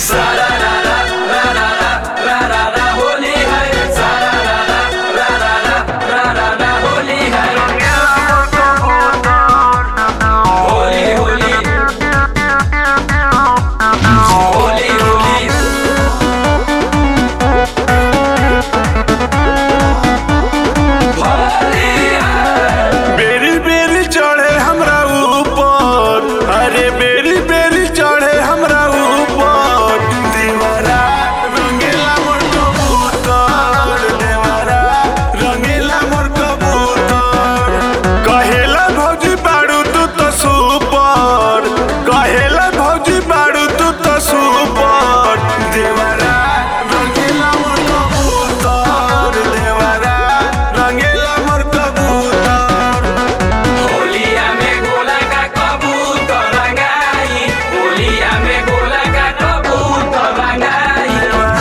सारा रा रा रा रा रा रा रा होली है सारा रा रा रा रा रा रा रा होली है होली होली होली होली बेरी बेरी चढ़े हमरा ऊपर, अरे बेरी बेरी चढ़े हमरा ऊपर। देवरा रंगेला मोर कबूतर, देवरा रंगेला मोर कबूतर। कहेला भौजी बाड़ू तू तो सुपर, कहेला भौजी बाड़ू तू तो सुपर। देवरा रंगेला मोर कबूतर, देवरा रंगेला मोर कबूतर। होलिया में गोला का कबूतर रंगाई होलिया में गोला का कबूतर रंगाई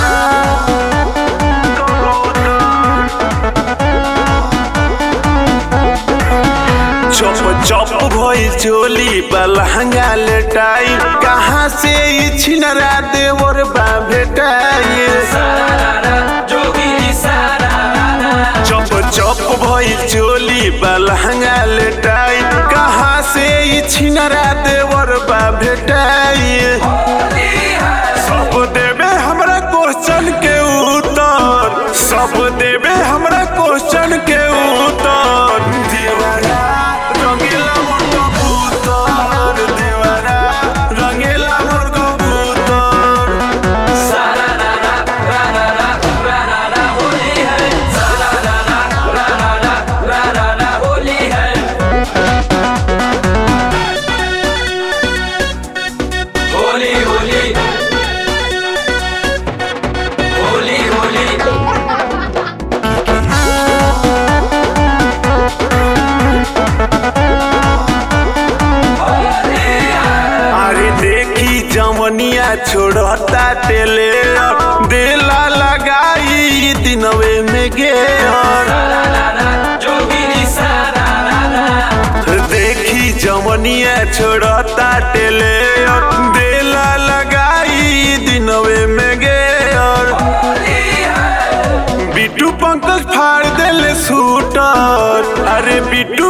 चप चप भई चोली बलहंगा लेटाई, कहाँ से ई छिनरा देवर बा भेटाई। सारा रा रा जोगी सारा रा रा चप चप भई चोली बलहंगा लेटाई, कहाँ से ई छिनरा देवर बा भेटाई। होली है सब देवे हमरा क्वेश्चन के उत्तर, सब देवे हमरा क्वेश्चन के उत्तर। देवरा रंगेला मोर कबूतर, देवरा रंगेला मोर कबूतर। सारा रा रा रा रा रा रा रा होली है सारा रा रा रा रा रा रा होली है होली होली होली होली अरे देखी जमनिया छोड़ता टेले, देला लगाई दिनवे में गे। सारा रा रा जोगी सारा रा रा देखी जमनिया छोड़ता टेले, देला लगाई दिनवे में गे। होली है बिट्टू पंकज फाड़ देले सूटर, अरे बिट्टू